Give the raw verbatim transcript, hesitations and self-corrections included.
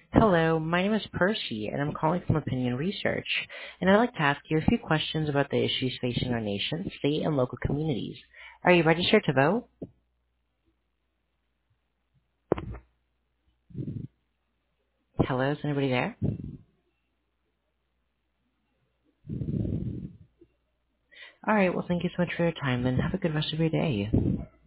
Hello, my name is Percy, and I'm calling from Opinion Research, and I'd like to ask you a few questions about the issues facing our nation, state, and local communities. Are you registered to vote? Hello, is anybody there? All right, well, thank you so much for your time, and have a good rest of your day.